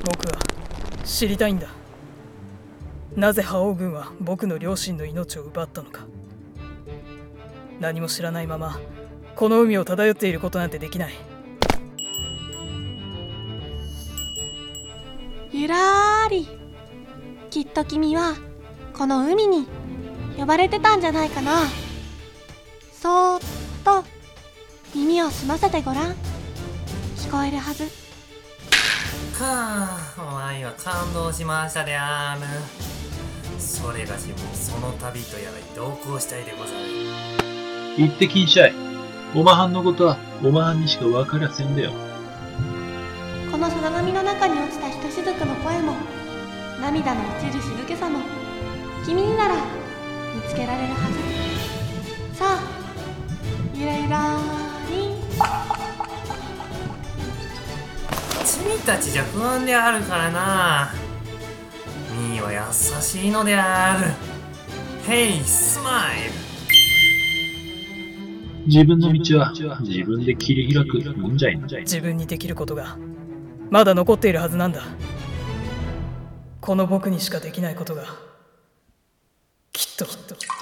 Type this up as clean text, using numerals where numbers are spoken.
僕は知りたいんだ。なぜ覇王軍は僕の両親の命を奪ったのか。何も知らないままこの海を漂っていることなんてできない。 ゆらーり、きっと君はこの海に呼ばれてたんじゃないかな。そーっと耳を澄ませてごらん。聞こえるはず。 お前は感動しましたである。それがしもその旅とやらに同行したいでござる。 言ってきんしゃい。おまはんのことはおまはんにしか分からせんだよ。 このさざ波の中に落ちたひとしずくの声も、涙の落ちる静けさも、君になら見つけられるはず。さあ、ゆらゆらりん。 君たちじゃ不安であるからな。ミーは優しいのである。ヘイスマイル。 自分の道は自分で切り開くもんじゃいな。 自分にできることがまだ残っているはずなんだ。この僕にしかできないことがきっと。